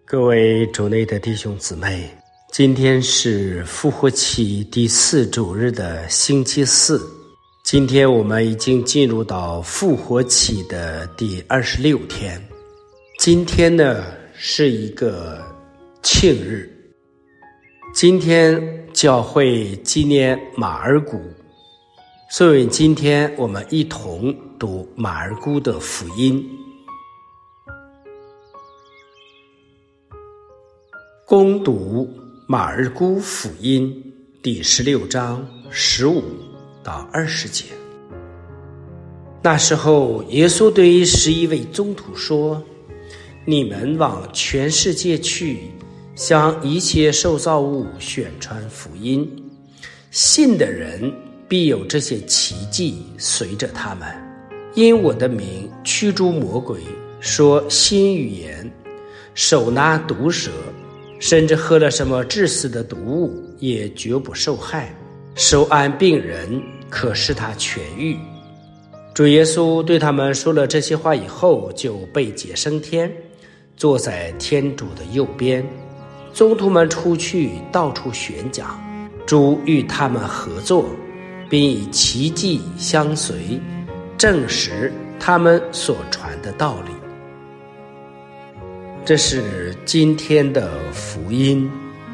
各位主内的弟兄姊妹，今天是复活期第4主日的星期四。今天我们已经进入到复活期的第26天。今天呢是一个庆日，今天教会纪念马尔谷，所以今天我们一同读马尔谷的福音。恭读马尔谷福音第16章15到20节。那时候，耶稣对11位宗徒说：你们往全世界去，向一切受造物宣传福音，信的人必有这些奇迹随着他们，因我的名驱逐魔鬼，说新语言，手拿毒蛇，甚至喝了什么致死的毒物也绝不受害，手按病人可使他痊愈。主耶稣对他们说了这些话以后，就被接升天，坐在天主的右边。宗徒们出去到处宣讲，主与他们合作，并以奇迹相随，证实他们所传的道理。这是今天的福音。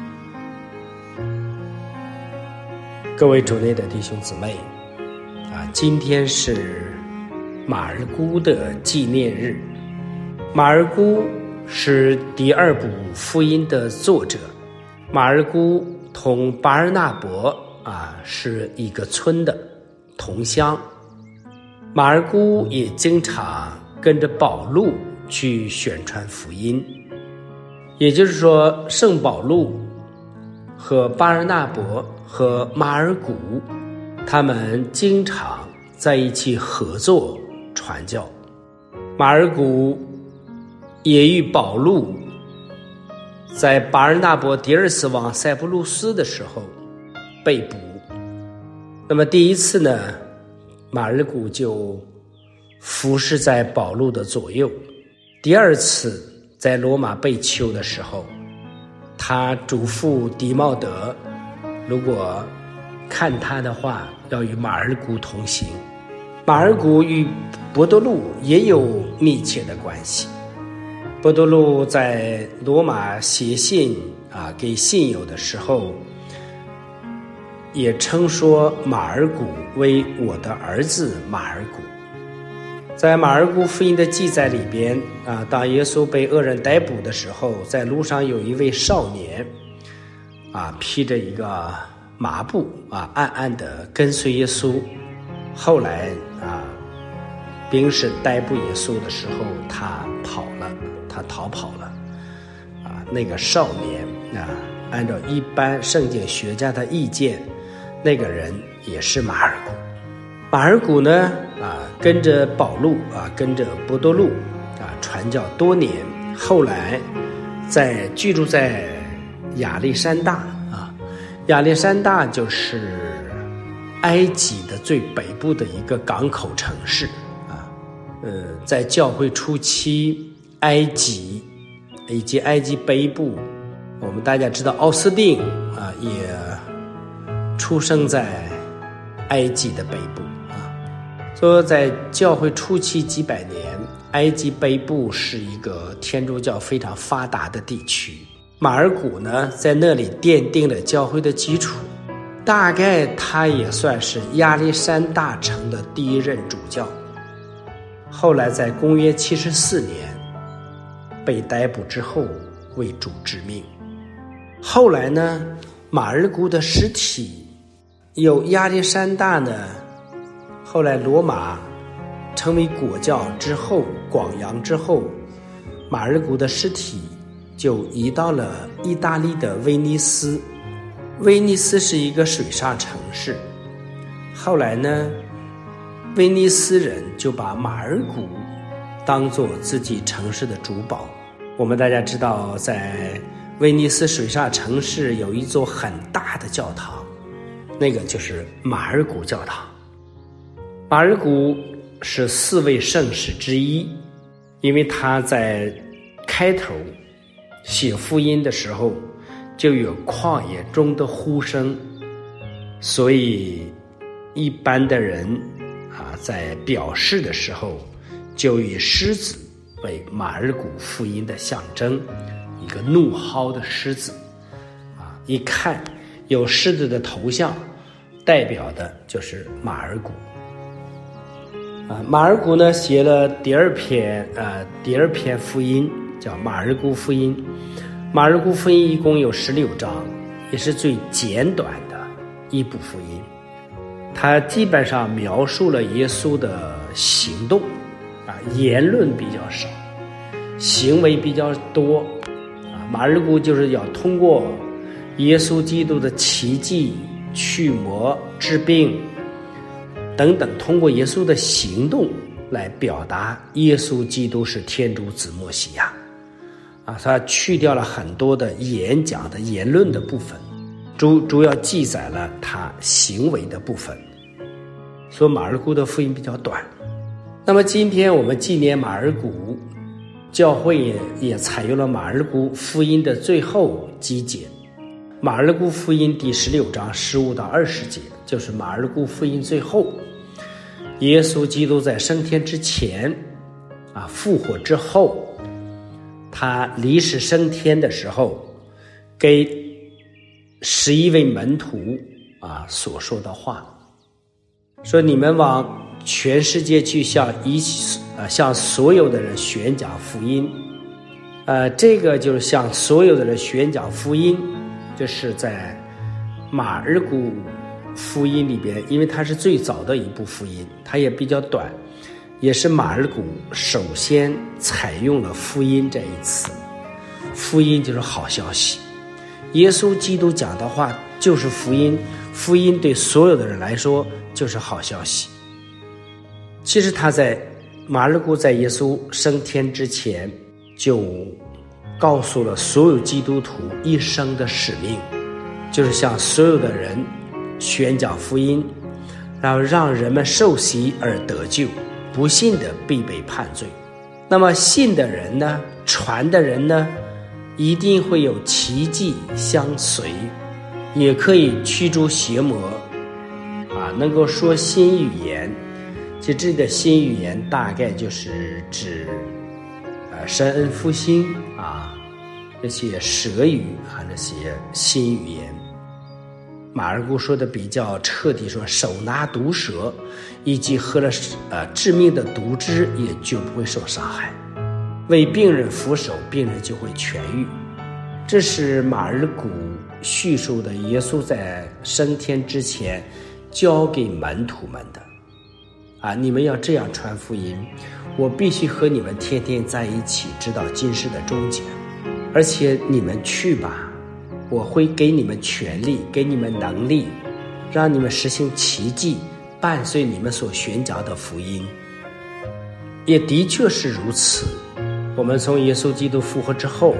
各位主内的弟兄姊妹，今天是马尔谷的纪念日。马尔谷是第2部福音的作者。马尔谷同巴尔纳伯是一个村的同乡。马尔谷也经常跟着保禄去宣传福音，也就是说，圣保禄和巴尔纳伯和马尔谷他们经常在一起合作传教。马尔谷也与保禄在巴尔纳伯第2次往塞浦路斯的时候被捕。那么第一次呢，马尔谷就服侍在保禄的左右。第2次在罗马被囚的时候，他嘱咐迪茂德，如果看他的话，要与马尔谷同行。马尔谷与伯多禄也有密切的关系。伯多禄在罗马写信给信友的时候，也称说马尔谷为我的儿子马尔谷。在马尔谷福音的记载里边当耶稣被恶人逮捕的时候，在路上有一位少年披着一个麻布暗暗的跟随耶稣。后来兵士逮捕耶稣的时候，他逃跑了。那个少年按照一般圣经学家的意见，那个人也是马尔谷。马尔谷呢跟着保禄跟着伯多禄传教多年，后来居住在亚历山大亚历山大就是埃及的最北部的一个港口城市在教会初期，埃及以及埃及北部，我们大家知道奥斯定也出生在埃及的北部所以在教会初期几百年，埃及北部是一个天主教非常发达的地区。马尔谷呢，在那里奠定了教会的基础，大概他也算是亚历山大城的第1任主教。后来在公元74年被逮捕之后，为主致命。后来呢，马尔谷的尸体有亚历山大呢，后来罗马成为国教之后，广扬之后，马尔谷的尸体就移到了意大利的威尼斯。威尼斯是一个水上城市。后来呢，威尼斯人就把马尔谷当作自己城市的主保。我们大家知道，在威尼斯水上城市有一座很大的教堂，那个就是马尔谷教堂。马尔谷是4位圣使之一，因为他在开头写福音的时候就有旷野中的呼声，所以一般的人在表示的时候就以狮子为马尔谷福音的象征，一个怒嚎的狮子一看有狮子的头像，代表的就是马尔谷马尔谷呢写了第二篇福音，叫马尔谷福音。马尔谷福音一共有16章，也是最简短的一部福音。它基本上描述了耶稣的行动言论比较少，行为比较多马尔谷就是要通过耶稣基督的奇迹、驱魔、治病等等，通过耶稣的行动来表达耶稣基督是天主子默西亚他去掉了很多的演讲的言论的部分，主要记载了他行为的部分，所以马尔谷的福音比较短。那么今天我们纪念马尔谷，教会也采用了马尔谷福音的最后几节。马尔谷福音第16章15到20节，就是马尔谷福音最后，耶稣基督在升天之前复活之后，他离世升天的时候，给11位门徒所说的话，说你们往全世界去向所有的人宣讲福音。这个就是向所有的人宣讲福音，这是在马尔谷福音里边，因为它是最早的一部福音，它也比较短，也是马尔谷首先采用了福音这一词。福音就是好消息，耶稣基督讲的话就是福音，福音对所有的人来说就是好消息。其实他在马尔谷在耶稣升天之前就告诉了所有基督徒一生的使命，就是向所有的人宣讲福音，然后让人们受洗而得救，不信的必被判罪。那么信的人呢，传的人呢，一定会有奇迹相随，也可以驱逐邪魔能够说新语言。这里的新语言大概就是指神恩复兴这些蛇语这些新语言。马尔谷说的比较彻底，说手拿毒蛇以及喝了致命的毒汁也就不会受伤害，为病人扶手，病人就会痊愈。这是马尔谷叙述的耶稣在升天之前交给门徒们的你们要这样传福音，我必须和你们天天在一起，直到今世的终结。而且你们去吧，我会给你们权力，给你们能力，让你们实行奇迹，伴随你们所宣讲的福音。也的确是如此。我们从耶稣基督复活之后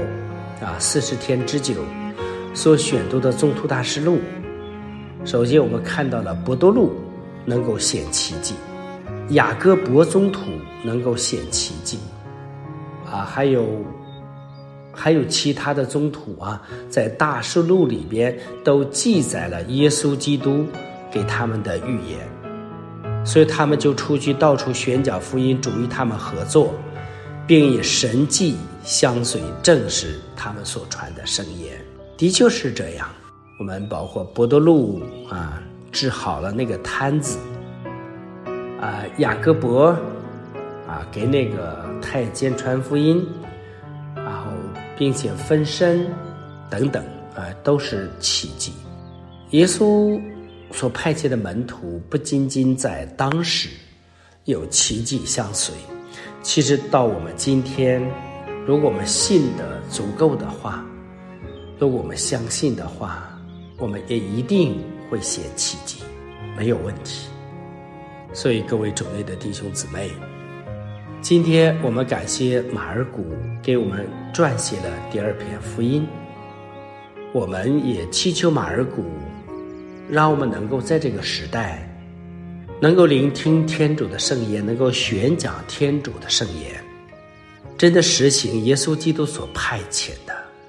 40天之久所选读的宗徒大事录，首先我们看到了伯多禄能够显奇迹，雅各伯宗徒能够显奇迹还有其他的宗徒在大事录里边都记载了耶稣基督给他们的预言，所以他们就出去到处宣讲福音，主与他们合作，并以神迹相随，证实他们所传的圣言。的确是这样。我们包括伯多禄治好了那个瘫子雅各伯给那个太监传福音，然后并且分身等等都是奇迹。耶稣所派遣的门徒不仅仅在当时有奇迹相随，其实到我们今天，如果我们信的足够的话，如果我们相信的话，我们也一定会显奇迹，没有问题。所以各位主内的弟兄姊妹，今天我们感谢马尔谷给我们撰写了第2篇福音，我们也祈求马尔谷让我们能够在这个时代能够聆听天主的圣言，能够宣讲天主的圣言，真的实行耶稣基督所派遣的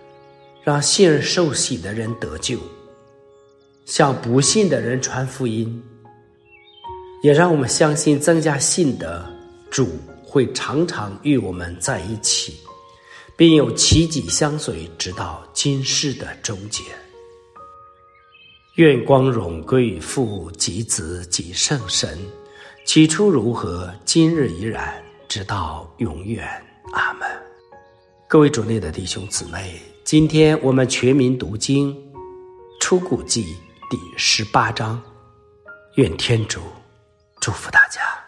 让信而受洗的人得救，向不信的人传福音，也让我们相信增加信德，主会常常与我们在一起，并有奇迹相随，直到今世的终结。愿光荣归于父及子及圣神，起初如何，今日依然，直到永远。阿们。各位主内的弟兄姊妹，今天我们全民读经出谷记第18章，愿天主祝福大家。